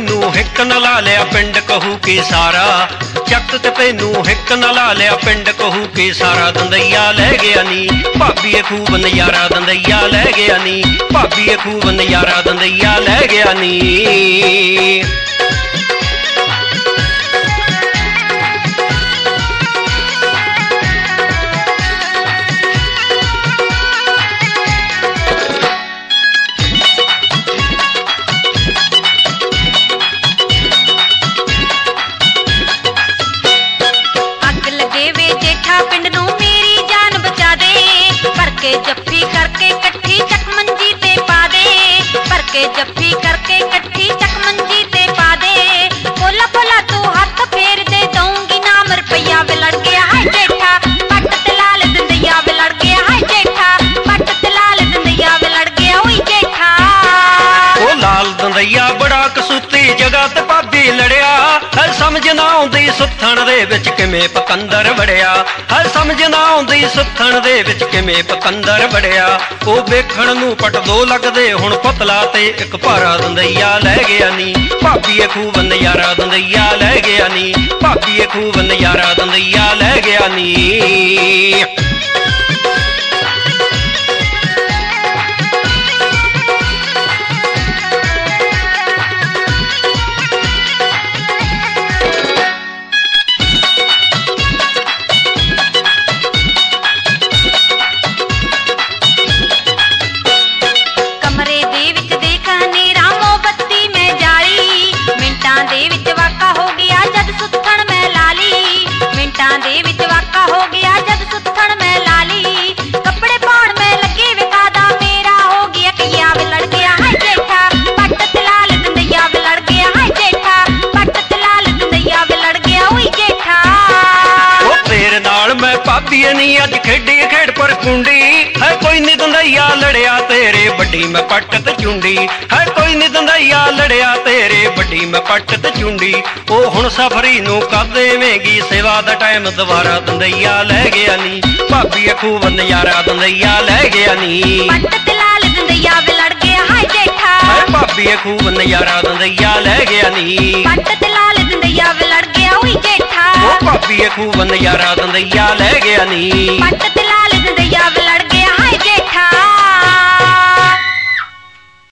ਤੈਨੂੰ ਹਿੱਕ ਨਾ ਲਾ ਲਿਆ ਪਿੰਡ ਕਹੂ ਕੀ ਸਾਰਾ, ਚੱਕ ਤੇ ਤੈਨੂੰ ਹਿੱਕ ਨਾ ਲਾ ਲਿਆ ਪਿੰਡ ਕਹੂ ਕੀ ਸਾਰਾ। ਦੰਦਈਆ ਲੈ ਗਿਆ ਨੀ ਭਾਬੀਏ ਖੂਬ ਨਜ਼ਾਰਾ, ਦੰਦਈਆ ਲੈ ਗਿਆ ਨੀ ਭਾਬੀਏ ਖੂਬ ਨਜ਼ਾਰਾ, ਦੰਦਈਆ ਲੈ ਗਿਆ ਨੀ। जफ्फी करके कट्ठी चक मंजी ते पा दे, भर के जफ्फी करके कट्ठी चक मंजी ते पा दे। बोला बोला तू हाथ फेर दे दूंगी नाम रुपया वे लड़ गया हाय जेठा, पट ते लाल दंदैया वे लड़ गया हाय जेठा, पट ते लाल दंदैया वे लड़ गया ओई जेठा। ओ लाल दंदैया बड़ा कसूती जगह ते भाभी लड़िया, है समझ ना आउंदी सुथण दे विच किवें पकंदर वड़िया, है समझ ना आउंदी सुथण दे विच किवें पकंदर वड़िया। ओ वेखण नूं पट दो लगदे हुण पतला ते इक भारा, दंदैया लै गया नी भाभीए खूब नजारा, दंदैया लै गया नी भाभीए खूब नजारा, दंदैया लै गया नी। भाभीए नी अज खेडी खेड पर कुंडी, है कोई नी दंदैया लड़िया तेरे बड़ी मैं पट ते चुंडी, है कोई नी दंदैया लड़िया तेरे बड़ी मैं पट ते चुंडी। ओ हुण सफरी नूं कर देवेंगी सेवा दा टाइम दोबारा, दंदैया लै गया नी भाभीए खूब नजारा, दंदैया लै गया नी। पट ते लाल दंदैया वे लड़ गया हाय जेठा, है भाभीए खूब नजारा, दंदैया लै गया नी। पट ते लाल दंदैया वे लड़ गया ओई जेठा, ओ भाभीए खूब नजारा, दंदैया लै गया नी। पट ते